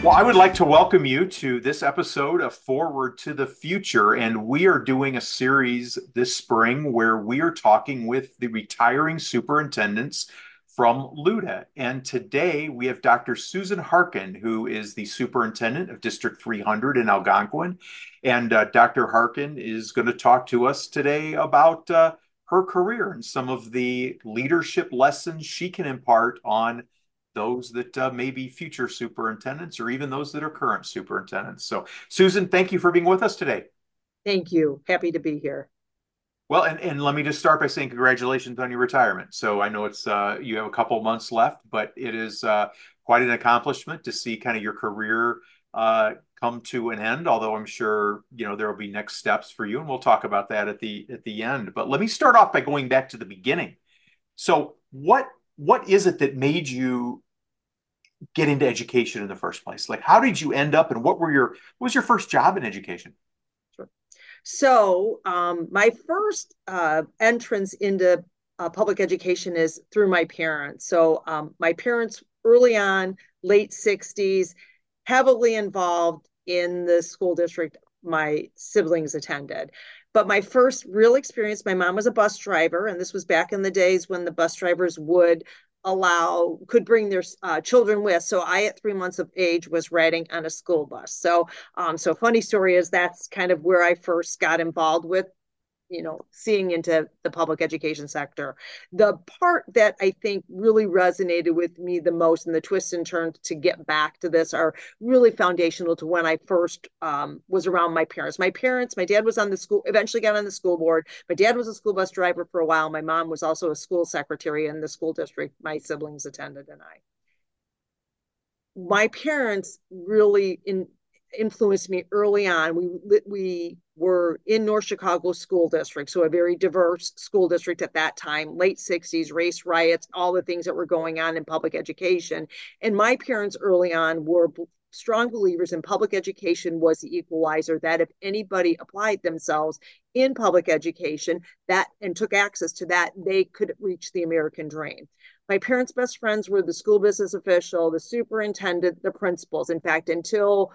Well, I would like to welcome you to this episode of Forward to the Future. And we are doing a series this spring where we are talking with the retiring superintendents from LUDA. And today we have Dr. Susan Harkin, who is the superintendent of District 300 in Algonquin. And Dr. Harkin is going to talk to us today about her career and some of the leadership lessons she can impart on those that may be future superintendents or even those that are current superintendents. So, Susan, thank you for being with us today. Thank you. Happy to be here. Well, and let me just start by saying congratulations on your retirement. So I know it's you have a couple months left, but it is quite an accomplishment to see kind of your career come to an end. Although I'm sure there will be next steps for you, and we'll talk about that at the end. But let me start off by going back to the beginning. So what is it that made you get into education in the first place? Like, how did you end up, and what was your first job in education? Sure. My first entrance into public education is through my parents. My parents early on, late 60s, heavily involved in the school district my siblings attended. But my first real experience, my mom was a bus driver, and this was back in the days when the bus drivers could bring their children with. So I, at 3 months of age, was riding on a school bus. So funny story is that's kind of where I first got involved with seeing into the public education sector. The part that I think really resonated with me the most, and the twists and turns to get back to this are really foundational to when I first was around my parents. My dad was eventually got on the school board. My dad was a school bus driver for a while. My mom was also a school secretary in the school district my siblings attended, and my parents really influenced me early on. We were in North Chicago School District, so a very diverse school district at that time, late 60s, race riots, all the things that were going on in public education. And my parents early on were strong believers in public education was the equalizer, that if anybody applied themselves in public education and took access to that, they could reach the American dream. My parents' best friends were the school business official, the superintendent, the principals. In fact, until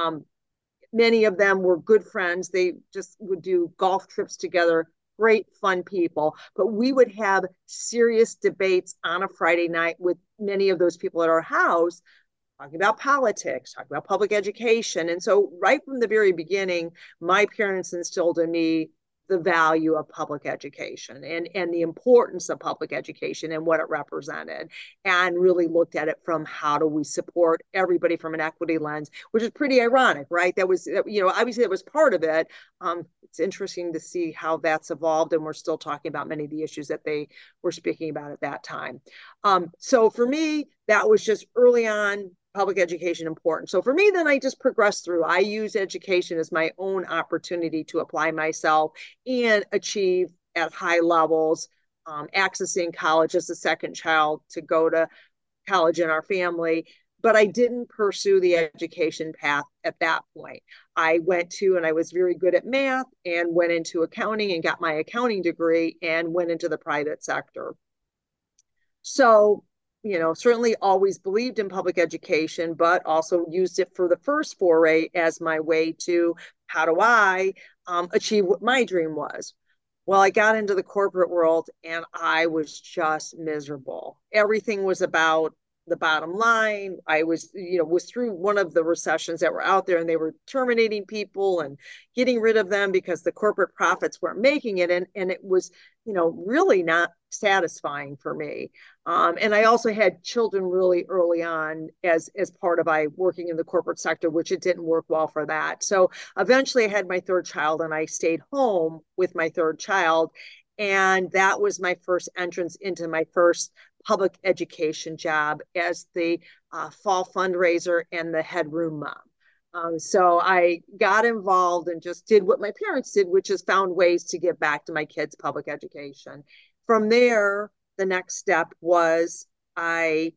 many of them were good friends. They just would do golf trips together, great, fun people. But we would have serious debates on a Friday night with many of those people at our house, talking about politics, talking about public education. And so, right from the very beginning, my parents instilled in me the value of public education and the importance of public education and what it represented, and really looked at it from how do we support everybody from an equity lens, which is pretty ironic, right? Obviously that was part of it. It's interesting to see how that's evolved, and we're still talking about many of the issues that they were speaking about at that time. So for me, that was just early on, public education important. So for me, then I just progressed through. I use education as my own opportunity to apply myself and achieve at high levels, accessing college as a second child to go to college in our family. But I didn't pursue the education path at that point. I was very good at math and went into accounting and got my accounting degree and went into the private sector. So certainly always believed in public education, but also used it for the first foray as my way to how do I achieve what my dream was. Well, I got into the corporate world and I was just miserable. Everything was about the bottom line. I was through one of the recessions that were out there, and they were terminating people and getting rid of them because the corporate profits weren't making it. And it was, really not satisfying for me. And I also had children really early on as part of my working in the corporate sector, which it didn't work well for that. So eventually I had my third child and I stayed home with my third child. And that was my first entrance into my first public education job as the fall fundraiser and the headroom mom. So I got involved and just did what my parents did, which is found ways to give back to my kids' public education. From there, the next step was I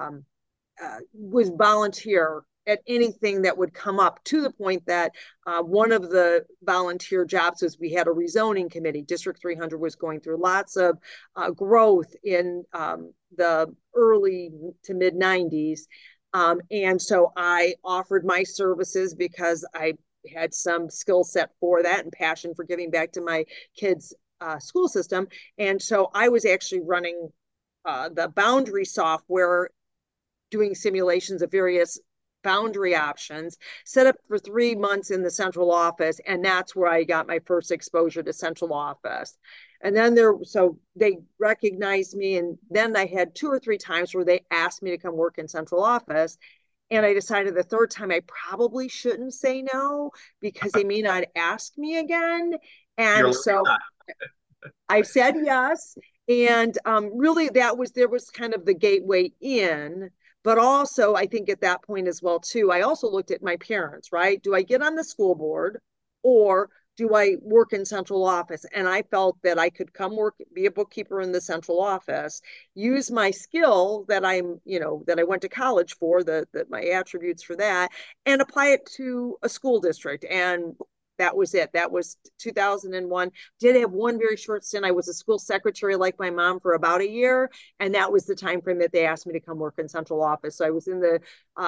was volunteer at anything that would come up, to the point that one of the volunteer jobs was we had a rezoning committee. District 300 was going through lots of growth in the early to mid 90s. And so I offered my services because I had some skill set for that and passion for giving back to my kids' school system. And so I was actually running the boundary software, doing simulations of various boundary options, set up for 3 months in the central office. And that's where I got my first exposure to central office. And then so they recognized me. And then I had 2 or 3 times where they asked me to come work in central office. And I decided the third time I probably shouldn't say no because they may not ask me again. You're And like, so I said yes. And really, there was kind of the gateway in. But also, I think at that point as well, too, I also looked at my parents, right? Do I get on the school board or do I work in central office? And I felt that I could come work, be a bookkeeper in the central office, use my skill that that I went to college for, my attributes for that, and apply it to a school district. And that was it. That was 2001. Did have one very short stint. I was a school secretary like my mom for about a year. And that was the time frame that they asked me to come work in central office. So I was in the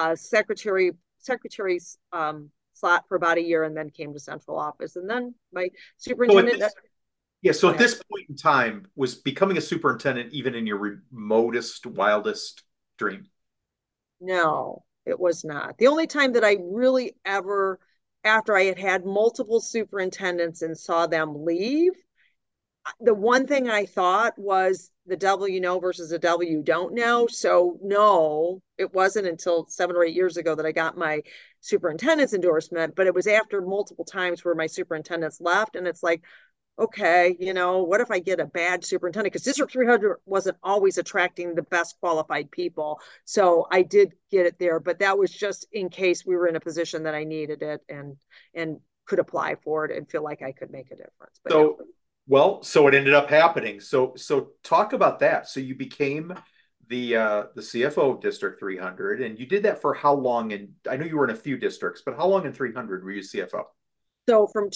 secretary's slot for about a year and then came to central office. And then my so at superintendent. this, yeah, so Go at ahead. this point in time, was becoming a superintendent even in your remotest, wildest dream? No, it was not. The only time that I really ever, after I had had multiple superintendents and saw them leave, the one thing I thought was the devil you know versus the devil you don't know. So no, it wasn't until 7 or 8 years ago that I got my superintendent's endorsement, but it was after multiple times where my superintendents left. And it's like, okay, what if I get a bad superintendent? Because District 300 wasn't always attracting the best qualified people. So I did get it there, but that was just in case we were in a position that I needed it and could apply for it and feel like I could make a difference. But no. So, well, so it ended up happening. So talk about that. So you became the CFO of District 300, and you did that for how long? And I know you were in a few districts, but how long in 300 were you CFO? So from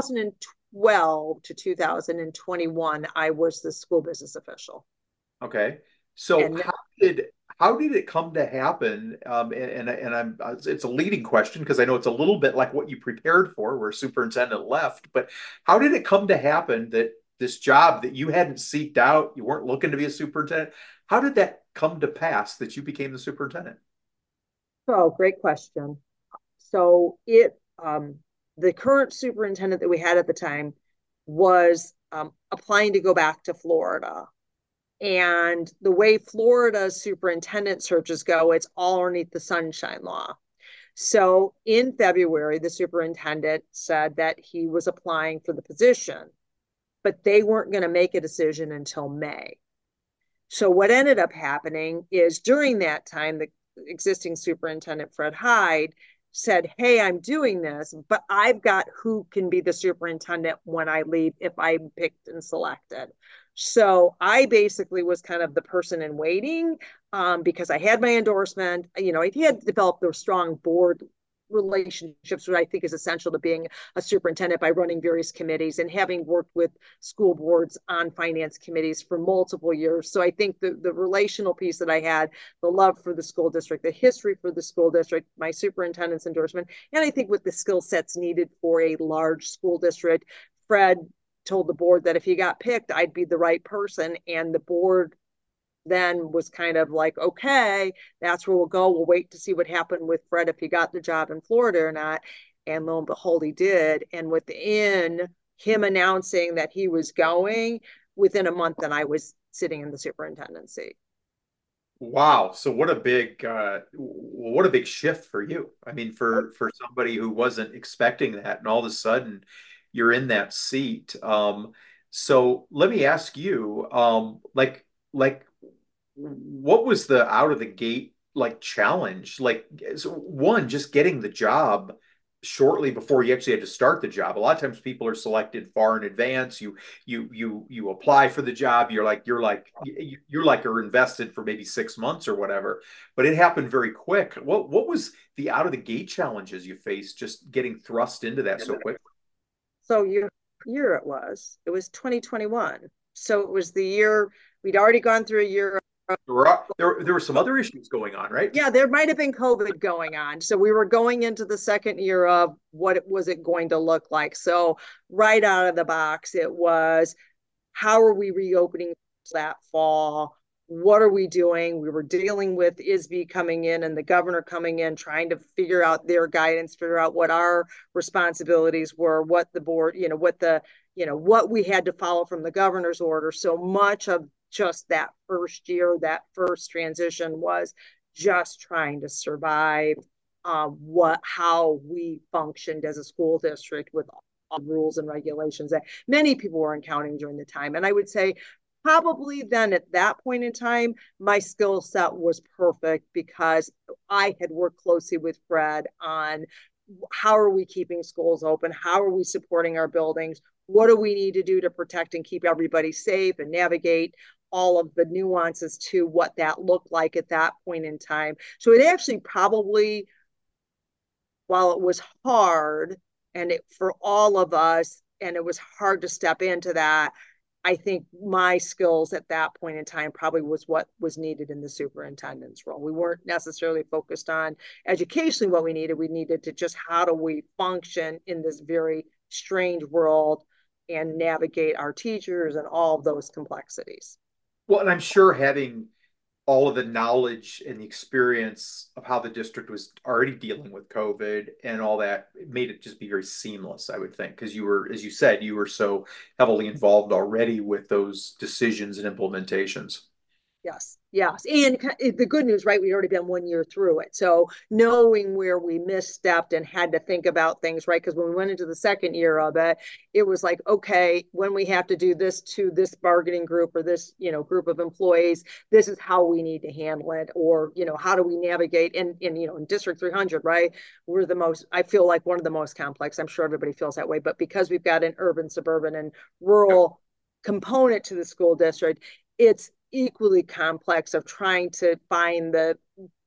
2012 to 2021, I was the school business official. Okay. So And how did it come to happen? And I'm it's a leading question because I know it's a little bit like what you prepared for, where superintendent left. But how did it come to happen that this job that you hadn't seeked out, you weren't looking to be a superintendent? How did that come to pass that you became the superintendent? oh, great question. So the current superintendent that we had at the time was applying to go back to Florida. And the way Florida's superintendent searches go, it's all underneath the Sunshine Law. So in February, the superintendent said that he was applying for the position, but they weren't going to make a decision until May. So what ended up happening is during that time, the existing superintendent, Fred Hyde, said, hey, I'm doing this, but I've got who can be the superintendent when I leave if I'm picked and selected. So I basically was kind of the person in waiting because I had my endorsement. I had developed a strong board relationships, which I think is essential to being a superintendent by running various committees and having worked with school boards on finance committees for multiple years. So I think the relational piece that I had, the love for the school district, the history for the school district, my superintendent's endorsement, and I think with the skill sets needed for a large school district, Fred told the board that if he got picked, I'd be the right person. And the board then was kind of like, okay, that's where we'll go. We'll wait to see what happened with Fred if he got the job in Florida or not. And lo and behold, he did. And within him announcing that he was going, within a month, then I was sitting in the superintendent seat. Wow. So what a big shift for you. I mean, for somebody who wasn't expecting that, and all of a sudden you're in that seat. So let me ask you, like what was the out of the gate like challenge? Like so one, just getting the job shortly before you actually had to start the job. A lot of times people are selected far in advance. You apply for the job. You're like are invested for maybe 6 months or whatever. But it happened very quick. What was the out of the gate challenges you faced just getting thrust into that so quickly? So year it was 2021. So it was the year we'd already gone through a year There were some other issues going on, right? Yeah, there might have been COVID going on. So we were going into the second year of what was it going to look like. So right out of the box, it was how are we reopening that fall? What are we doing? We were dealing with ISB coming in and the governor coming in, trying to figure out their guidance, figure out what our responsibilities were, what the board, what we had to follow from the governor's order. So much of just that first year, that first transition was just trying to survive how we functioned as a school district with all rules and regulations that many people were encountering during the time. And I would say probably then at that point in time, my skill set was perfect because I had worked closely with Fred on how are we keeping schools open? How are we supporting our buildings? What do we need to do to protect and keep everybody safe and navigate all of the nuances to what that looked like at that point in time. So it actually probably, while it was hard for all of us, and it was hard to step into that, I think my skills at that point in time probably was what was needed in the superintendent's role. We weren't necessarily focused on educationally what we needed. We needed to just how do we function in this very strange world and navigate our teachers and all of those complexities. Well, and I'm sure having all of the knowledge and the experience of how the district was already dealing with COVID and all that, it made it just be very seamless, I would think, because you were, as you said, you were so heavily involved already with those decisions and implementations. Yes, yes. And the good news, right? We'd already been 1 year through it. So knowing where we misstepped and had to think about things, right? Because when we went into the second year of it, it was like, okay, when we have to do this to this bargaining group or this, group of employees, this is how we need to handle it. Or, how do we navigate in District 300, right? We're the most, I feel like one of the most complex. I'm sure everybody feels that way. But because we've got an urban, suburban, and rural component to the school district, it's equally complex of trying to find the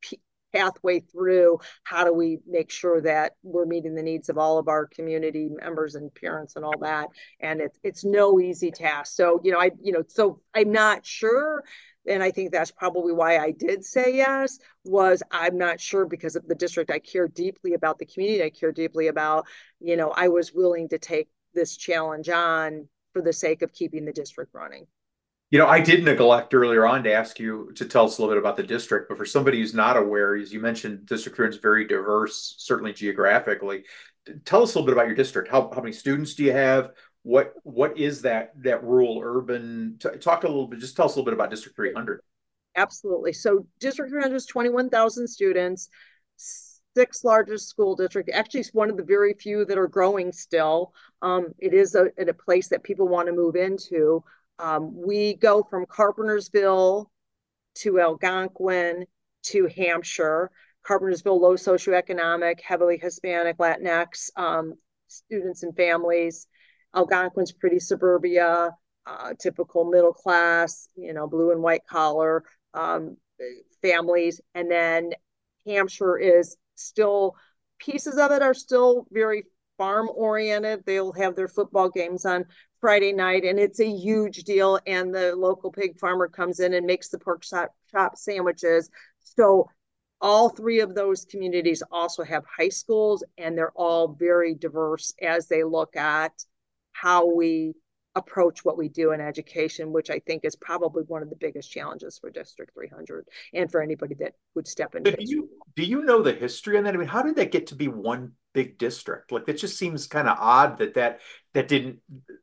pathway through how do we make sure that we're meeting the needs of all of our community members and parents and all that, and it's no easy task. So so I'm not sure, and I think that's probably why I did say yes, was I'm not sure because of the district. I care deeply about the community. I care deeply about, I was willing to take this challenge on for the sake of keeping the district running. I did neglect earlier on to ask you to tell us a little bit about the district, but for somebody who's not aware, as you mentioned, District 3 is very diverse, certainly geographically. Tell us a little bit about your district. How many students do you have? What is that rural urban? Talk a little bit. Just tell us a little bit about District 300. Absolutely. So District 300 is 21,000 students, sixth largest school district. Actually, it's one of the very few that are growing still. It is a place that people want to move into. We go from Carpentersville to Algonquin to Hampshire. Carpentersville, low socioeconomic, heavily Hispanic, Latinx students and families. Algonquin's pretty suburbia, typical middle class, blue and white collar um, families. And then Hampshire is still, pieces of it are still very farm oriented. They'll have their football games on Friday night, and it's a huge deal. And the local pig farmer comes in and makes the pork chop sandwiches. So all three of those communities also have high schools, and they're all very diverse as they look at how we approach what we do in education, which I think is probably one of the biggest challenges for District 300 and for anybody that would step into Do it. you know the history on that? I mean, how did that get to be one big district? Like, it just seems kind of odd that didn't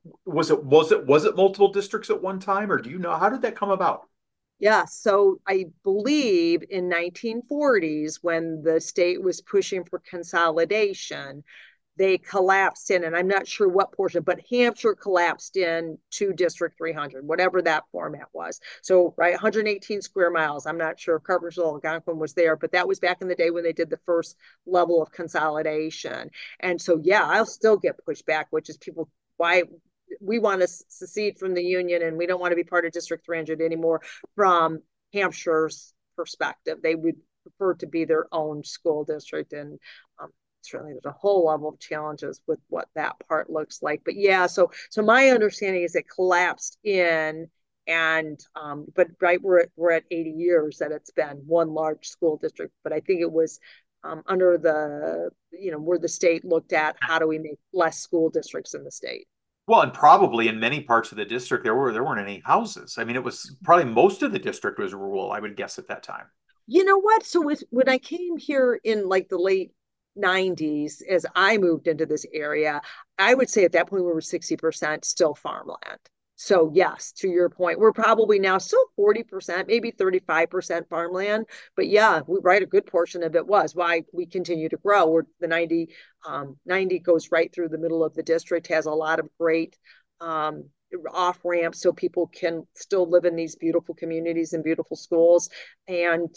was it multiple districts at one time, or do you know how did that come about? Yeah, so I believe in 1940s when the state was pushing for consolidation, they collapsed in, and I'm not sure what portion, but Hampshire collapsed in to District 300, whatever that format was. So, right, 118 square miles. I'm not sure if Carpentersville, Algonquin was there, but that was back in the day when they did the first level of consolidation. And so, yeah, I'll still get pushback, which is people, why we want to secede from the union and we don't want to be part of District 300 anymore from Hampshire's perspective. They would prefer to be their own school district. And certainly there's a whole level of challenges with what that part looks like. But yeah, so my understanding is it collapsed in And but right, we're at 80 years that it's been one large school district. But I think it was under the, where the state looked at how do we make less school districts in the state. Well, and probably in many parts of the district there weren't any houses. I mean, it was probably most of the district was rural, I would guess at that time. You know what? So when I came here in like the late 90s, as I moved into this area, I would say at that point we were 60% still farmland. So yes, to your point, we're probably now still 40%, maybe 35% farmland. But yeah, right, a good portion of it was why we continue to grow. We're the 90 goes right through the middle of the district, has a lot of great um, off ramps so people can still live in these beautiful communities and beautiful schools, and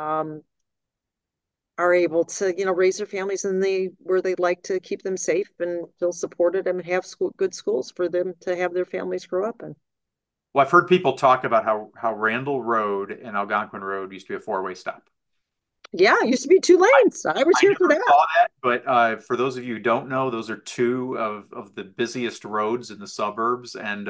are able to, raise their families in the where they'd like to keep them safe and feel supported and have good schools for them to have their families grow up in. Well, I've heard people talk about how Randall Road and Algonquin Road used to be a four-way stop. Yeah, it used to be two lanes. I was I here for never that. saw that, but for those of you who don't know, those are two of the busiest roads in the suburbs. And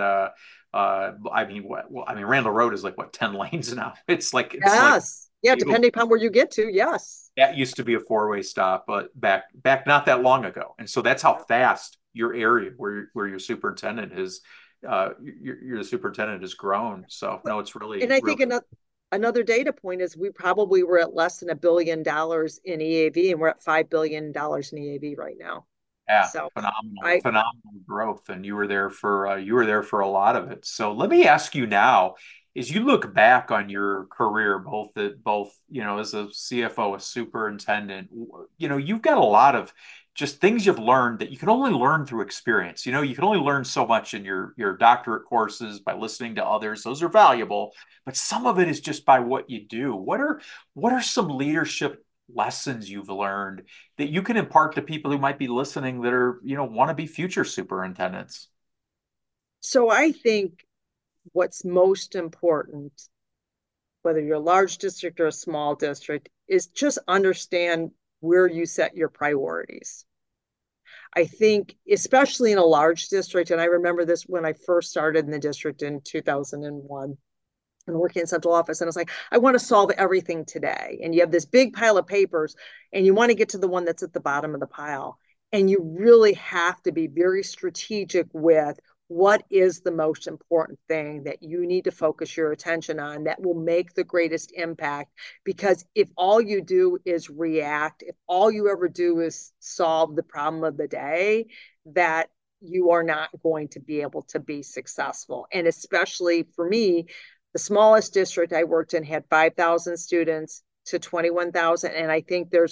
I mean, Randall Road is like what, 10 lanes now? It's like Yes. Yeah, depending upon where you get to, yes. that used to be a four-way stop, but back not that long ago. And so that's how fast your area where your superintendent is your superintendent has grown. So no, it's And really, I really. think another data point is we probably were at less than $1 billion in EAV, and we're at $5 billion in EAV right now. Yeah, So phenomenal, I phenomenal growth, and you were there for a lot of it. So let me ask you now, as you look back on your career, both as a CFO, a superintendent, you've got a lot of just things you've learned that you can only learn through experience. You can only learn so much in your doctorate courses by listening to others. Those are valuable, but some of it is just by what you do. What are some leadership lessons you've learned that you can impart to people who might be listening that want to be future superintendents? so I think what's most important, whether you're a large district or a small district, is just understand where you set your priorities. I think, especially in a large district, and I remember this when I first started in the district in 2001 and working in central office, and it's like, I want to solve everything today. And you have this big pile of papers, and you want to get to the one that's at the bottom of the pile. And you really have to be very strategic with what is the most important thing that you need to focus your attention on that will make the greatest impact. Because if all you do is react, if all you ever do is solve the problem of the day, that you are not going to be able to be successful. And especially for me, the smallest district I worked in had 5,000 students to 21,000. And I think there's,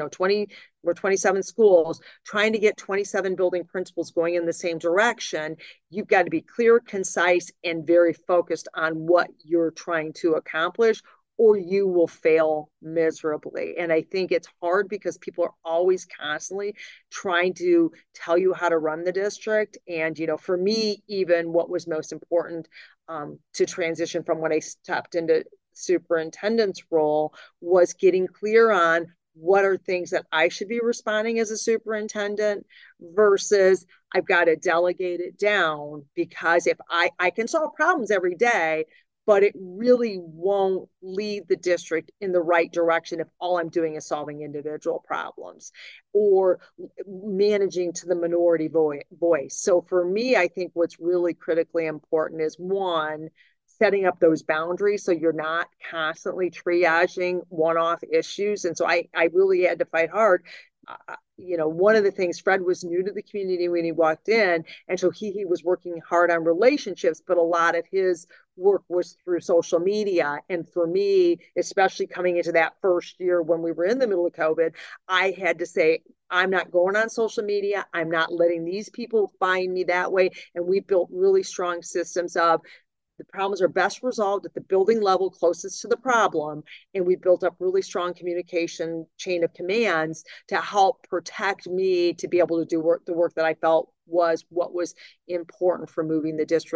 27 schools trying to get 27 building principals going in the same direction. You've got to be clear, concise, and very focused on what you're trying to accomplish, or you will fail miserably. And I think it's hard because people are always constantly trying to tell you how to run the district. And, for me, even what was most important to transition from when I stepped into superintendent's role was getting clear on what are things that I should be responding as a superintendent versus I've got to delegate it down, because if I can solve problems every day, but it really won't lead the district in the right direction if all I'm doing is solving individual problems or managing to the minority voice. So for me, I think what's really critically important is one, setting up those boundaries so you're not constantly triaging one-off issues. And so I really had to fight hard. One of the things, Fred was new to the community when he walked in, and so he was working hard on relationships, but a lot of his work was through social media. And for me, especially coming into that first year when we were in the middle of COVID, I had to say, I'm not going on social media. I'm not letting these people find me that way. And we built really strong systems of the problems are best resolved at the building level closest to the problem. And we built up really strong communication chain of commands to help protect me to be able to do the work that I felt was what was important for moving the district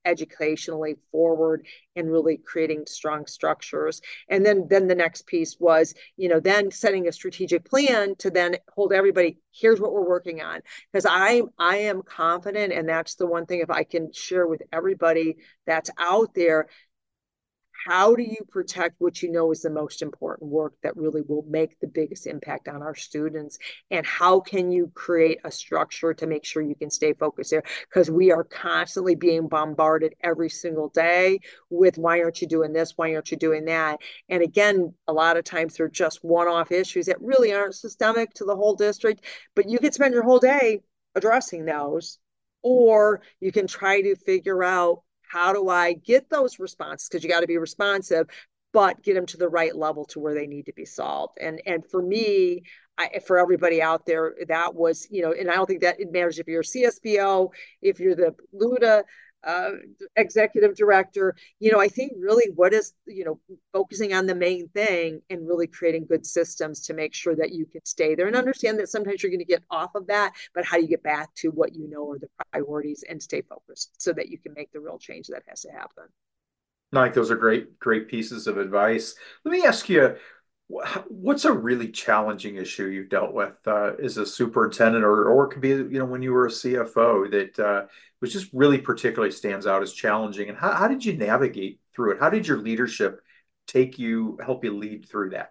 educationally forward and really creating strong structures. And then the next piece was, then setting a strategic plan to then hold everybody, here's what we're working on. Because I am confident, and that's the one thing, if I can share with everybody that's out there, how do you protect what you know is the most important work that really will make the biggest impact on our students? And how can you create a structure to make sure you can stay focused there? Because we are constantly being bombarded every single day with, why aren't you doing this? Why aren't you doing that? And again, a lot of times they're just one-off issues that really aren't systemic to the whole district, but you could spend your whole day addressing those. Or you can try to figure out, how do I get those responses? Because you got to be responsive, but get them to the right level to where they need to be solved. And for me, for everybody out there, that was, and I don't think that it matters if you're a CSBO, if you're the LUDA uh, executive director, I think really what is, focusing on the main thing and really creating good systems to make sure that you can stay there and understand that sometimes you're going to get off of that, but how do you get back to what you know are the priorities and stay focused so that you can make the real change that has to happen. Like those are great pieces of advice. Let me ask you, what's a really challenging issue you've dealt with as a superintendent, or it could be, when you were a CFO that was just really particularly stands out as challenging, and how did you navigate through it? How did your leadership help you lead through that?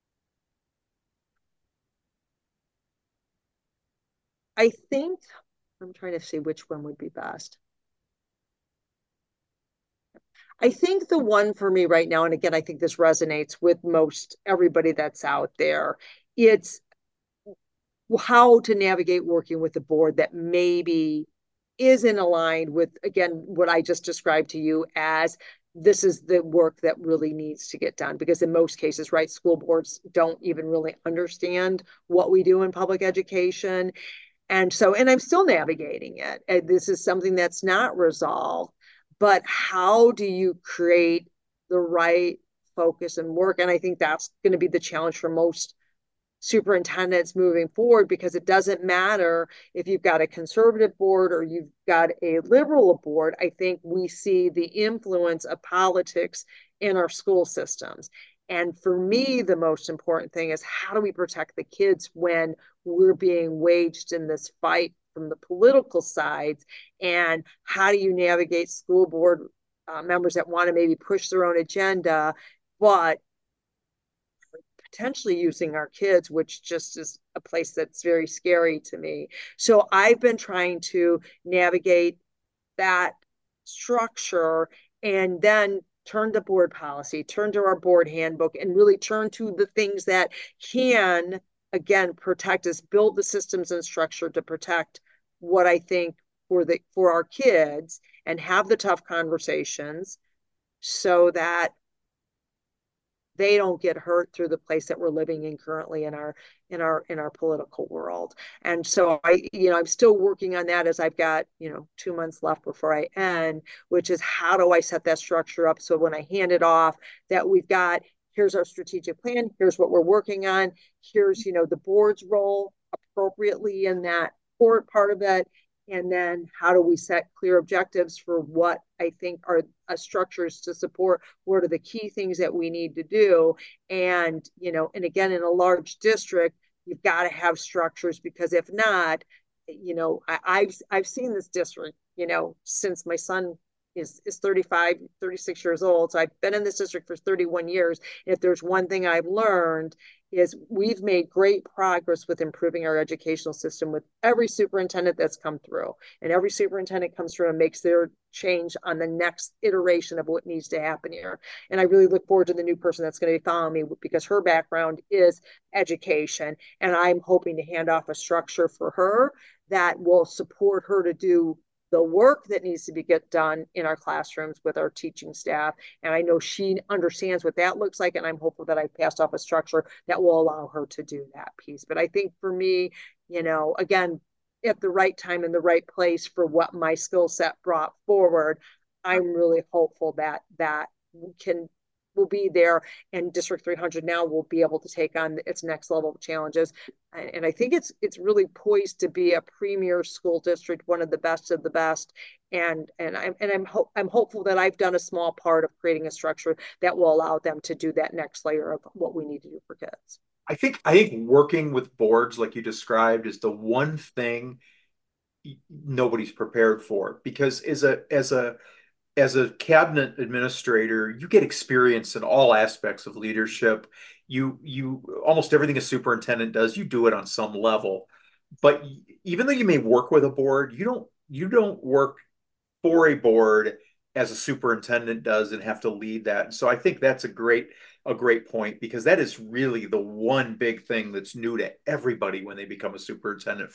I think I'm trying to see which one would be best. I think the one for me right now, and again, I think this resonates with most everybody that's out there, it's how to navigate working with a board that maybe isn't aligned with, again, what I just described to you as, this is the work that really needs to get done. Because in most cases, right, school boards don't even really understand what we do in public education. And I'm still navigating it. And this is something that's not resolved, but how do you create the right focus and work? And I think that's going to be the challenge for most superintendents moving forward, because it doesn't matter if you've got a conservative board or you've got a liberal board. I think we see the influence of politics in our school systems. And for me, the most important thing is, how do we protect the kids when we're being waged in this fight from the political sides? And how do you navigate school board members that want to maybe push their own agenda, but potentially using our kids, which just is a place that's very scary to me. So I've been trying to navigate that structure, and then turn to board policy, turn to our board handbook, and really turn to the things that can, again, protect us, build the systems and structure to protect what I think for our kids, and have the tough conversations so that they don't get hurt through the place that we're living in currently in our political world. And so I'm still working on that, as I've got 2 months left before I end, which is, how do I set that structure up so when I hand it off, that we've got, here's our strategic plan, here's what we're working on, here's the board's role appropriately in that board part of it, and then how do we set clear objectives for what I think are structures to support what are the key things that we need to do. And again, in a large district, you've got to have structures, because if not, I've seen this district, since my son is 35, 36 years old. So I've been in this district for 31 years. And if there's one thing I've learned, is we've made great progress with improving our educational system with every superintendent that's come through. And every superintendent comes through and makes their change on the next iteration of what needs to happen here. And I really look forward to the new person that's going to be following me, because her background is education. And I'm hoping to hand off a structure for her that will support her to do the work that needs to be get done in our classrooms with our teaching staff. And I know she understands what that looks like. And I'm hopeful that I passed off a structure that will allow her to do that piece. But I think for me, again, at the right time in the right place for what my skill set brought forward, I'm really hopeful that we can will be there, and District 300 now will be able to take on its next level of challenges. And I think it's really poised to be a premier school district, one of the best of the best. I'm hopeful that I've done a small part of creating a structure that will allow them to do that next layer of what we need to do for kids. I think working with boards like you described is the one thing nobody's prepared for because as a cabinet administrator, you get experience in all aspects of leadership. You almost everything a superintendent does, you do it on some level. But even though you may work with a board, you don't work for a board as a superintendent does and have to lead that. And so I think that's a great point because that is really the one big thing that's new to everybody when they become a superintendent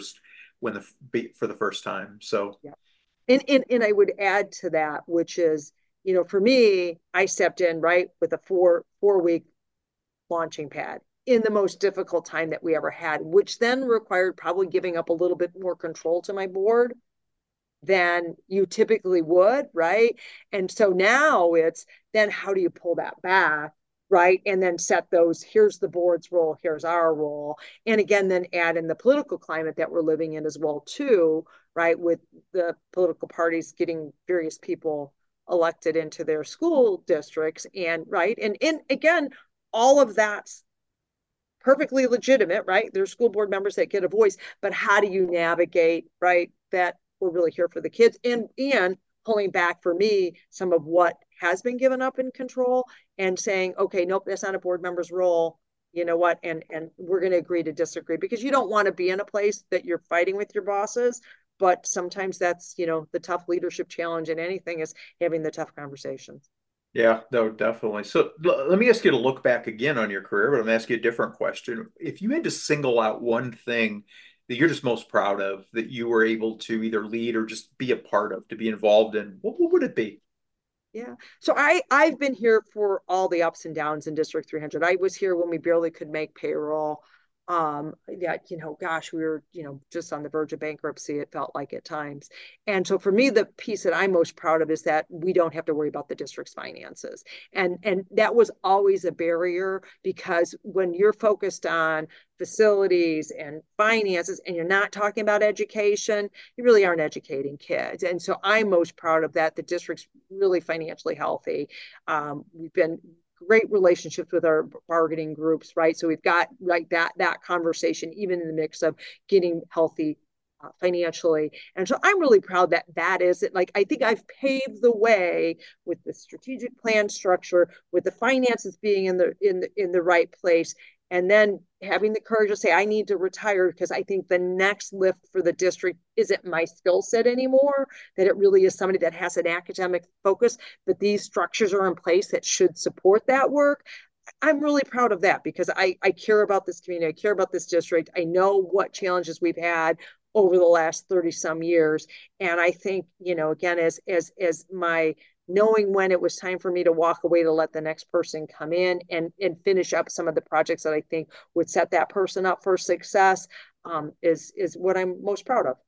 for the first time. So Yeah. And I would add to that, which is, for me, I stepped in right with a four week launching pad in the most difficult time that we ever had, which then required probably giving up a little bit more control to my board than you typically would, right? And so now it's then how do you pull that back, right? And then set those, here's the board's role, here's our role. And again, then add in the political climate that we're living in as well, too, right? With the political parties getting various people elected into their school districts and right. And again, all of that's perfectly legitimate, right? There's school board members that get a voice, but how do you navigate, right? That we're really here for the kids and pulling back for me some of what has been given up in control and saying, okay, nope, that's not a board member's role. You know what? And we're going to agree to disagree because you don't want to be in a place that you're fighting with your bosses. But sometimes that's, the tough leadership challenge in anything is having the tough conversations. yeah, no, definitely. So let me ask you to look back again on your career, but I'm gonna ask you a different question. If you had to single out one thing that you're just most proud of that you were able to either lead or just be a part of, to be involved in, what would it be? Yeah. So I've been here for all the ups and downs in District 300. I was here when we barely could make payroll. Yeah, gosh, we were, just on the verge of bankruptcy, it felt like at times. And so for me, the piece that I'm most proud of is that we don't have to worry about the district's finances. And that was always a barrier because when you're focused on facilities and finances and you're not talking about education, you really aren't educating kids. And so I'm most proud of that. The district's really financially healthy. We've been great relationships with our bargaining groups, right? So we've got right that conversation, even in the mix of getting healthy financially. And so I'm really proud that that is it. Like, I think I've paved the way with the strategic plan structure, with the finances being in the right place, and then having the courage to say I need to retire because I think the next lift for the district isn't my skill set anymore, that it really is somebody that has an academic focus, but these structures are in place that should support that work. I'm really proud of that because I care about this community. I care about this district. I know what challenges we've had over the last 30 some years. And I think, again, as my knowing when it was time for me to walk away to let the next person come in and finish up some of the projects that I think would set that person up for success, is what I'm most proud of.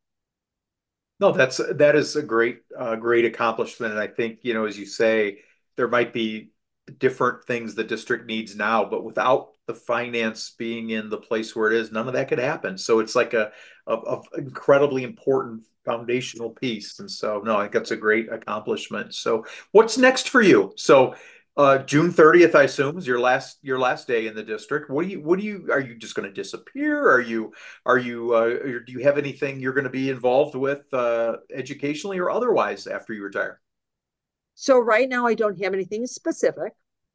No, that is a great accomplishment. And I think, as you say, there might be different things the district needs now, but without the finance being in the place where it is, none of that could happen. So it's like a incredibly important foundational piece. And so, no, I think that's a great accomplishment. So what's next for you? So June 30th, I assume, is your last day in the district. Are you just going to disappear? Or do you have anything you're going to be involved with educationally or otherwise after you retire? So right now I don't have anything specific.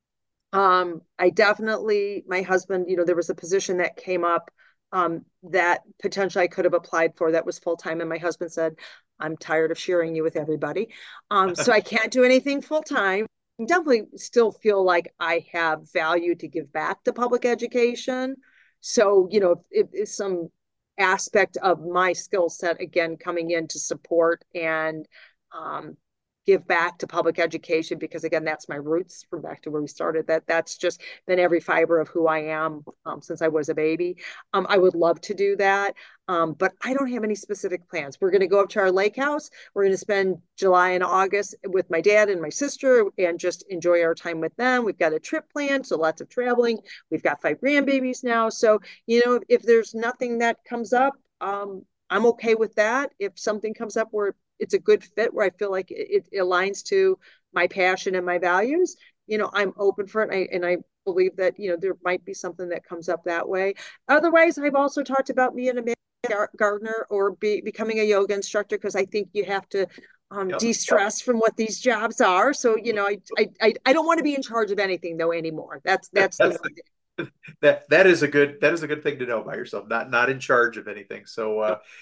I definitely, my husband, there was a position that came up that potentially I could have applied for that was full time. And my husband said, I'm tired of sharing you with everybody. So I can't do anything full time. Definitely still feel like I have value to give back to public education. So, if some aspect of my skill set, again, coming in to support and give back to public education because again, that's my roots from back to where we started. That's just been every fiber of who I am since I was a baby. I would love to do that. But I don't have any specific plans. We're going to go up to our lake house. We're going to spend July and August with my dad and my sister and just enjoy our time with them. We've got a trip planned, so lots of traveling. We've got 5 grandbabies now. So, if there's nothing that comes up, I'm okay with that. If something comes up where it's a good fit, where I feel like it aligns to my passion and my values, I'm open for it. And I believe that, there might be something that comes up that way. Otherwise, I've also talked about being a gardener or becoming a yoga instructor because I think you have to Yep. de-stress from what these jobs are. So, I don't want to be in charge of anything though anymore. That's the That's one thing. that is a good thing to know about yourself. Not in charge of anything. So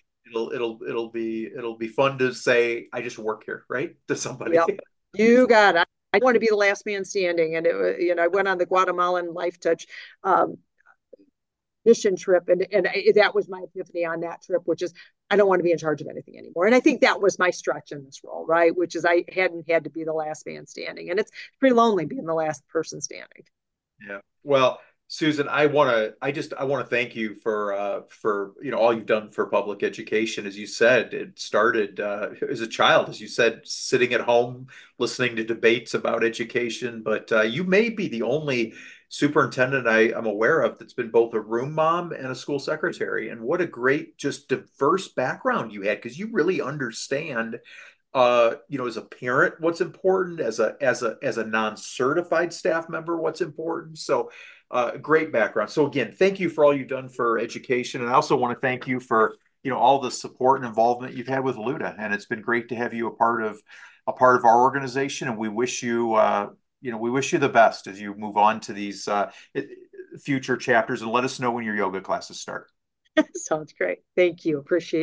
it'll be fun to say I just work here, right? To somebody. Yep. You got it. I want to be the last man standing. And I went on the Guatemalan Life Touch um, mission trip, and that was my epiphany on that trip, which is I don't want to be in charge of anything anymore. And I think that was my stretch in this role, right? Which is I hadn't had to be the last man standing, and it's pretty lonely being the last person standing. Yeah. Well, Susan, I want to thank you for all you've done for public education. As you said, it started as a child, as you said, sitting at home listening to debates about education. But you may be the only superintendent I'm aware of that's been both a room mom and a school secretary. And what a great, just diverse background you had, because you really understand as a parent, what's important, as a non-certified staff member, what's important. So, great background. So again, thank you for all you've done for education, and I also want to thank you for all the support and involvement you've had with LUTA. And it's been great to have you a part of our organization. And we wish you the best as you move on to these future chapters. And let us know when your yoga classes start. Sounds great. Thank you. Appreciate it.